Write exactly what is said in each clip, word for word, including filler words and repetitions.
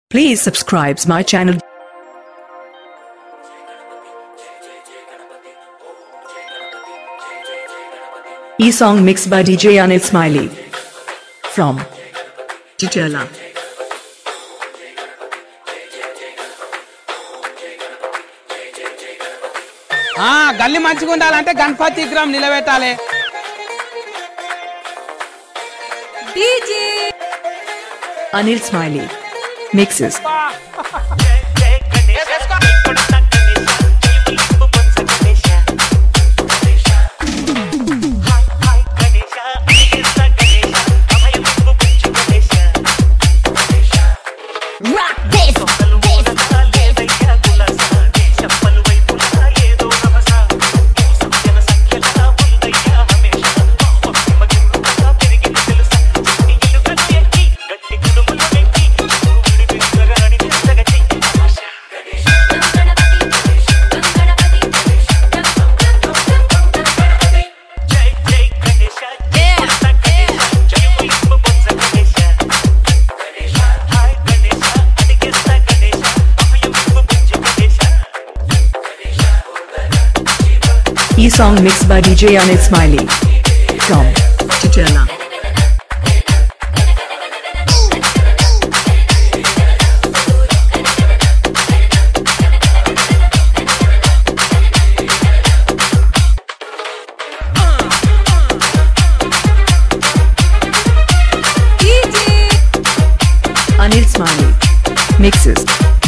Please subscribe my channel. E-song mixed by D J Anil Smiley from Chichala. ఆ గల్లి మంచిగా ఉండాలంటే గణపతి విగ్రహం నిలబెట్టాలి. DJ Anil Smiley mixes. E-song mixed by D J Anil Smiley from Chichala. Anil Smiley mixes.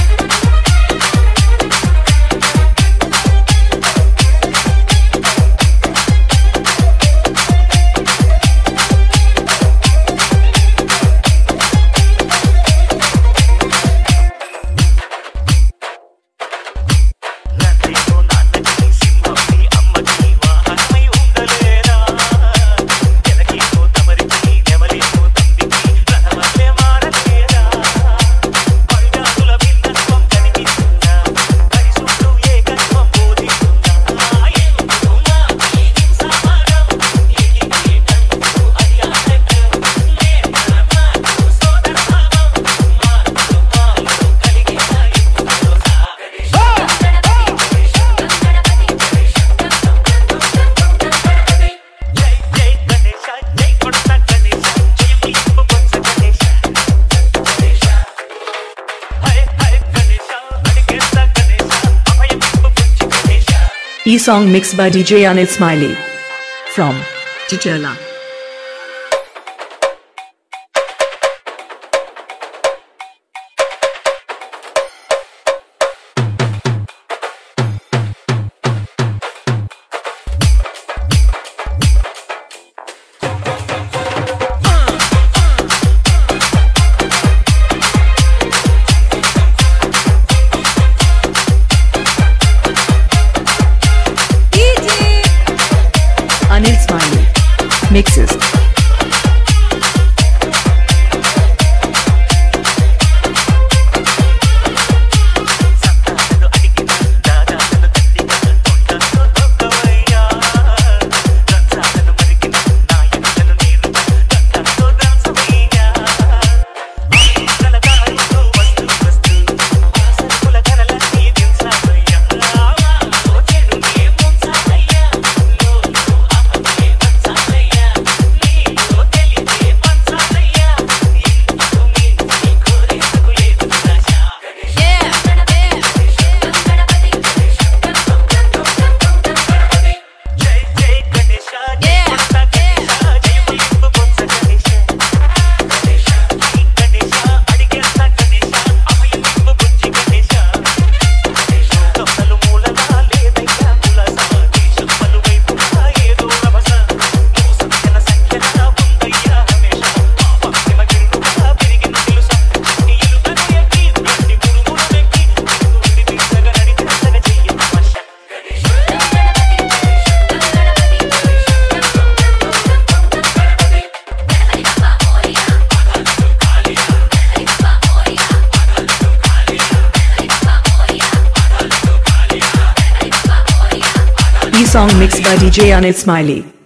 E-song mixed by D J Anil Smiley from Chichala. Anil Smiley mixes. E-song mixed by D J Anil Smiley.